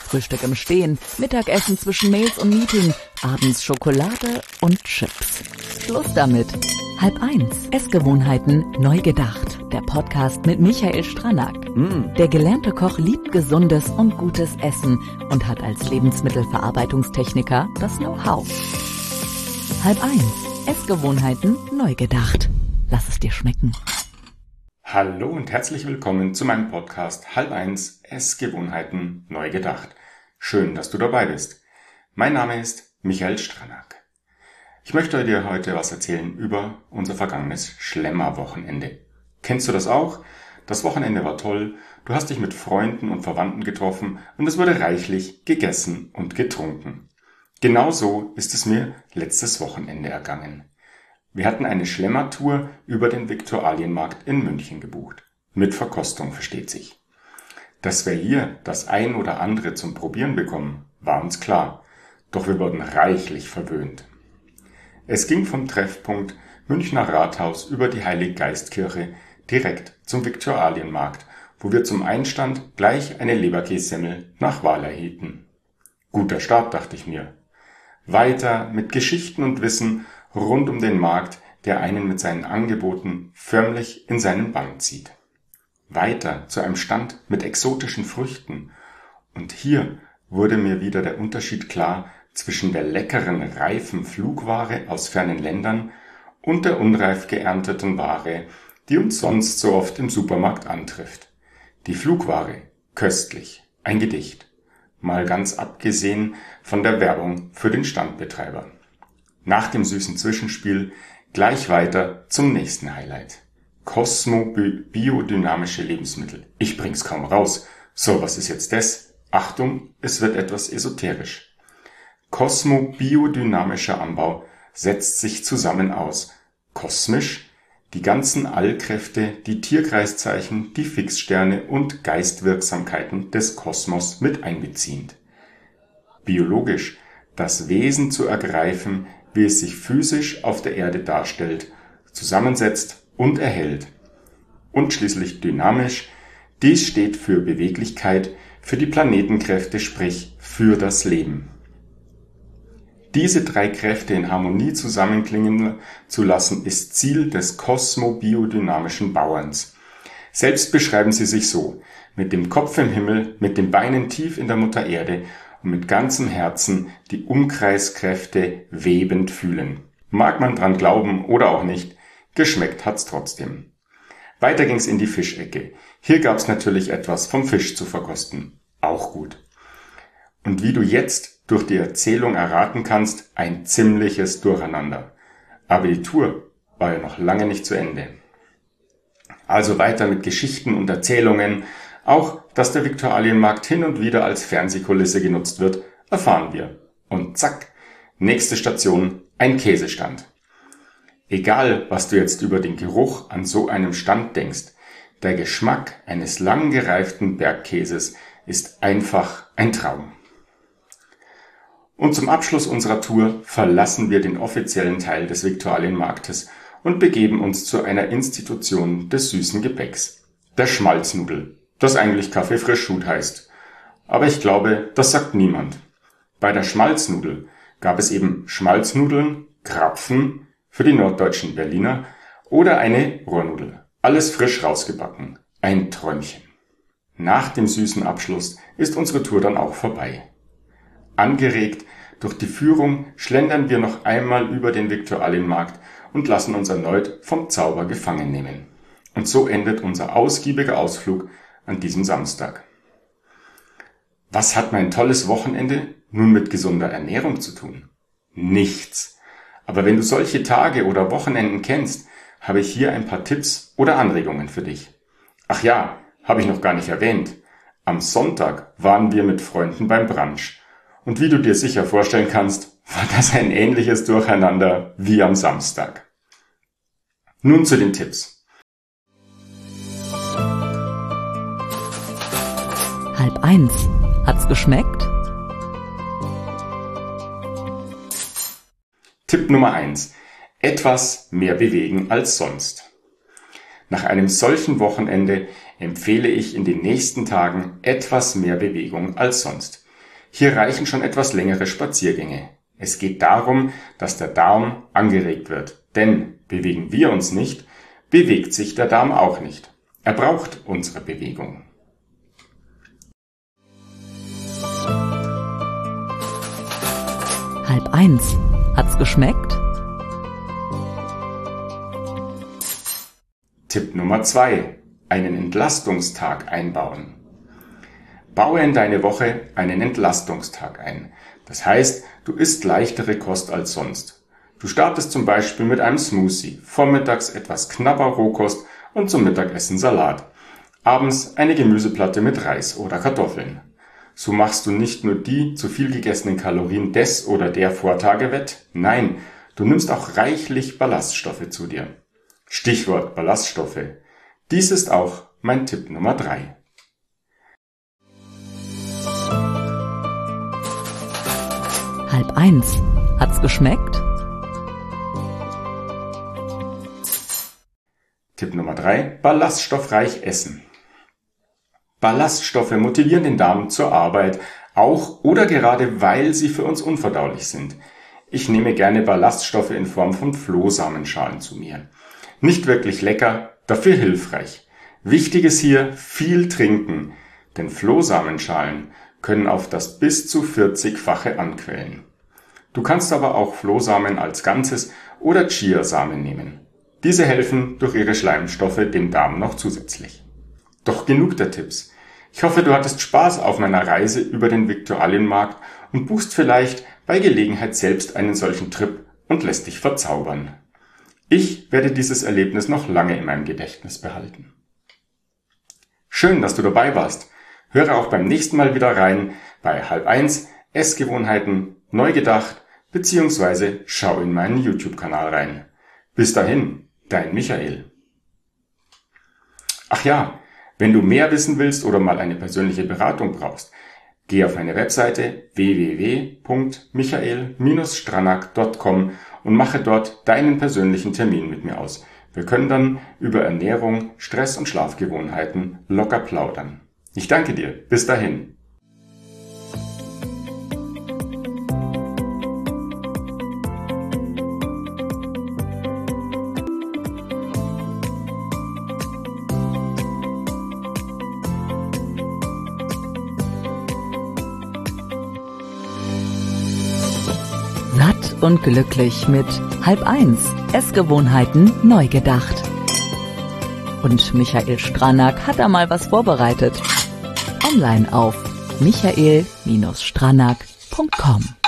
Frühstück im Stehen, Mittagessen zwischen Mails und Meeting, abends Schokolade und Chips. Schluss damit. 12:30. Essgewohnheiten neu gedacht. Der Podcast mit Michael Stranack. Der gelernte Koch liebt gesundes und gutes Essen und hat als Lebensmittelverarbeitungstechniker das Know-how. 12:30. Essgewohnheiten neu gedacht. Lass es dir schmecken. Hallo und herzlich willkommen zu meinem Podcast 12:30. Essgewohnheiten neu gedacht. Schön, dass du dabei bist. Mein Name ist Michael Stranack. Ich möchte dir heute was erzählen über unser vergangenes Schlemmerwochenende. Kennst du das auch? Das Wochenende war toll, du hast dich mit Freunden und Verwandten getroffen und es wurde reichlich gegessen und getrunken. Genauso ist es mir letztes Wochenende ergangen. Wir hatten eine Schlemmertour über den Viktualienmarkt in München gebucht. Mit Verkostung, versteht sich. Dass wir hier das ein oder andere zum Probieren bekommen, war uns klar. Doch wir wurden reichlich verwöhnt. Es ging vom Treffpunkt Münchner Rathaus über die Heiliggeistkirche direkt zum Viktualienmarkt, wo wir zum Einstand gleich eine Leberkässemmel nach Wahl erhielten. Guter Start, dachte ich mir. Weiter mit Geschichten und Wissen rund um den Markt, der einen mit seinen Angeboten förmlich in seinen Bann zieht. Weiter zu einem Stand mit exotischen Früchten. Und hier wurde mir wieder der Unterschied klar zwischen der leckeren, reifen Flugware aus fernen Ländern und der unreif geernteten Ware, die uns sonst so oft im Supermarkt antrifft. Die Flugware, köstlich, ein Gedicht. Mal ganz abgesehen von der Werbung für den Standbetreiber. Nach dem süßen Zwischenspiel gleich weiter zum nächsten Highlight. Cosmo biodynamische Lebensmittel. Ich bring's kaum raus. So, was ist jetzt das? Achtung, es wird etwas esoterisch. Cosmo biodynamischer Anbau setzt sich zusammen aus kosmisch, die ganzen Allkräfte, die Tierkreiszeichen, die Fixsterne und Geistwirksamkeiten des Kosmos mit einbeziehend. Biologisch, das Wesen zu ergreifen, wie es sich physisch auf der Erde darstellt, zusammensetzt und erhält. Und schließlich dynamisch, dies steht für Beweglichkeit, für die Planetenkräfte, sprich für das Leben. Diese drei Kräfte in Harmonie zusammenklingen zu lassen, ist Ziel des kosmobiodynamischen Bauerns. Selbst beschreiben sie sich so: mit dem Kopf im Himmel, mit den Beinen tief in der Mutter Erde und mit ganzem Herzen die Umkreiskräfte webend fühlen. Mag man dran glauben oder auch nicht, geschmeckt hat's trotzdem. Weiter ging's in die Fischecke. Hier gab's natürlich etwas vom Fisch zu verkosten. Auch gut. Und wie du jetzt durch die Erzählung erraten kannst, ein ziemliches Durcheinander. Aber die Tour war ja noch lange nicht zu Ende. Also weiter mit Geschichten und Erzählungen. Auch, dass der Viktualienmarkt hin und wieder als Fernsehkulisse genutzt wird, erfahren wir. Und zack, nächste Station, ein Käsestand. Egal, was du jetzt über den Geruch an so einem Stand denkst, der Geschmack eines lang gereiften Bergkäses ist einfach ein Traum. Und zum Abschluss unserer Tour verlassen wir den offiziellen Teil des Viktualienmarktes und begeben uns zu einer Institution des süßen Gebäcks, der Schmalznudel, das eigentlich Kaffee frisch gut heißt. Aber ich glaube, das sagt niemand. Bei der Schmalznudel gab es eben Schmalznudeln, Krapfen für die norddeutschen Berliner oder eine Rohrnudel. Alles frisch rausgebacken. Ein Träumchen. Nach dem süßen Abschluss ist unsere Tour dann auch vorbei. Angeregt durch die Führung schlendern wir noch einmal über den Viktualienmarkt und lassen uns erneut vom Zauber gefangen nehmen. Und so endet unser ausgiebiger Ausflug an diesem Samstag. Was hat mein tolles Wochenende nun mit gesunder Ernährung zu tun? Nichts. Aber wenn du solche Tage oder Wochenenden kennst, habe ich hier ein paar Tipps oder Anregungen für dich. Ach ja, habe ich noch gar nicht erwähnt. Am Sonntag waren wir mit Freunden beim Brunch. Und wie du dir sicher vorstellen kannst, war das ein ähnliches Durcheinander wie am Samstag. Nun zu den Tipps. 12:30. Hat's geschmeckt? Tipp Nummer 1. Etwas mehr bewegen als sonst. Nach einem solchen Wochenende empfehle ich in den nächsten Tagen etwas mehr Bewegung als sonst. Hier reichen schon etwas längere Spaziergänge. Es geht darum, dass der Darm angeregt wird. Denn bewegen wir uns nicht, bewegt sich der Darm auch nicht. Er braucht unsere Bewegung. Halb eins. Hat's geschmeckt? Tipp Nummer 2. Einen Entlastungstag einbauen. Baue in deine Woche einen Entlastungstag ein. Das heißt, du isst leichtere Kost als sonst. Du startest zum Beispiel mit einem Smoothie, vormittags etwas knapper Rohkost und zum Mittagessen Salat. Abends eine Gemüseplatte mit Reis oder Kartoffeln. So machst du nicht nur die zu viel gegessenen Kalorien des oder der Vortage wett, nein, du nimmst auch reichlich Ballaststoffe zu dir. Stichwort Ballaststoffe. Dies ist auch mein Tipp Nummer 3. Halb eins. Hat's geschmeckt? Tipp Nummer 3. Ballaststoffreich essen. Ballaststoffe motivieren den Darm zur Arbeit, auch oder gerade weil sie für uns unverdaulich sind. Ich nehme gerne Ballaststoffe in Form von Flohsamenschalen zu mir. Nicht wirklich lecker, dafür hilfreich. Wichtig ist hier viel trinken, denn Flohsamenschalen können auf das bis zu 40-fache anquellen. Du kannst aber auch Flohsamen als Ganzes oder Chiasamen nehmen. Diese helfen durch ihre Schleimstoffe dem Darm noch zusätzlich. Doch genug der Tipps. Ich hoffe, du hattest Spaß auf meiner Reise über den Viktualienmarkt und buchst vielleicht bei Gelegenheit selbst einen solchen Trip und lässt dich verzaubern. Ich werde dieses Erlebnis noch lange in meinem Gedächtnis behalten. Schön, dass du dabei warst. Höre auch beim nächsten Mal wieder rein bei Halb eins Essgewohnheiten neu gedacht bzw. schau in meinen YouTube-Kanal rein. Bis dahin, dein Michael. Ach ja, wenn du mehr wissen willst oder mal eine persönliche Beratung brauchst, geh auf meine Webseite www.michael-stranak.com und mache dort deinen persönlichen Termin mit mir aus. Wir können dann über Ernährung, Stress und Schlafgewohnheiten locker plaudern. Ich danke dir. Bis dahin. Satt und glücklich mit Halb eins. Essgewohnheiten neu gedacht. Und Michael Stranak hat da mal was vorbereitet. Online auf michael-stranak.com.